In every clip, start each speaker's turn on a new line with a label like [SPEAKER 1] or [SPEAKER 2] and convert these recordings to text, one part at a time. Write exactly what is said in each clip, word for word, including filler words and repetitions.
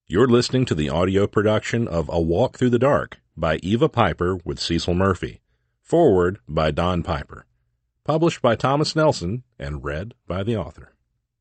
[SPEAKER 1] You're listening to the audio production of A Walk Through the Dark by Eva Piper with Cecil Murphy. Forward by Don Piper. Published by Thomas Nelson and read by the author.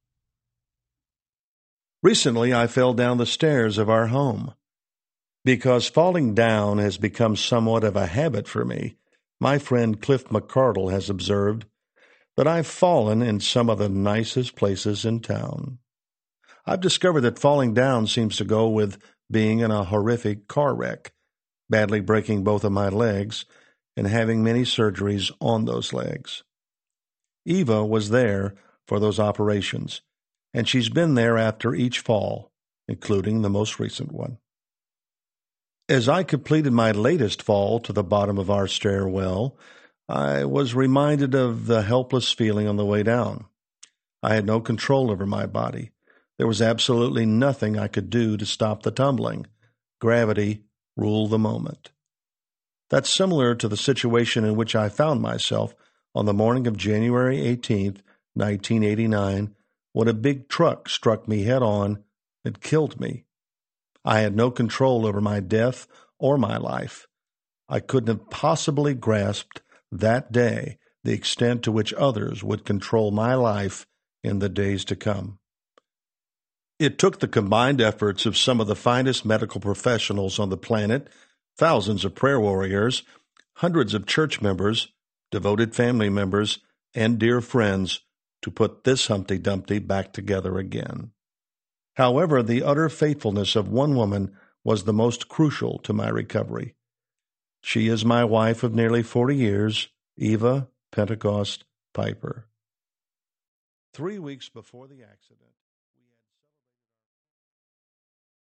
[SPEAKER 2] Recently, I fell down the stairs of our home. Because falling down has become somewhat of a habit for me, my friend Cliff McCardle has observed that I've fallen in some of the nicest places in town. I've discovered that falling down seems to go with being in a horrific car wreck, badly breaking both of my legs, and having many surgeries on those legs. Eva was there for those operations, and she's been there after each fall, including the most recent one. As I completed my latest fall to the bottom of our stairwell, I was reminded of the helpless feeling on the way down. I had no control over my body. There was absolutely nothing I could do to stop the tumbling. Gravity ruled the moment. That's similar to the situation in which I found myself on the morning of January eighteenth, nineteen eighty-nine, when a big truck struck me head-on and killed me. I had no control over my death or my life. I couldn't have possibly grasped that day the extent to which others would control my life in the days to come. It took the combined efforts of some of the finest medical professionals on the planet, thousands of prayer warriors, hundreds of church members, devoted family members, and dear friends to put this Humpty Dumpty back together again. However, the utter faithfulness of one woman was the most crucial to my recovery. She is my wife of nearly forty years, Eva Pentecost Piper. Three weeks before the accident,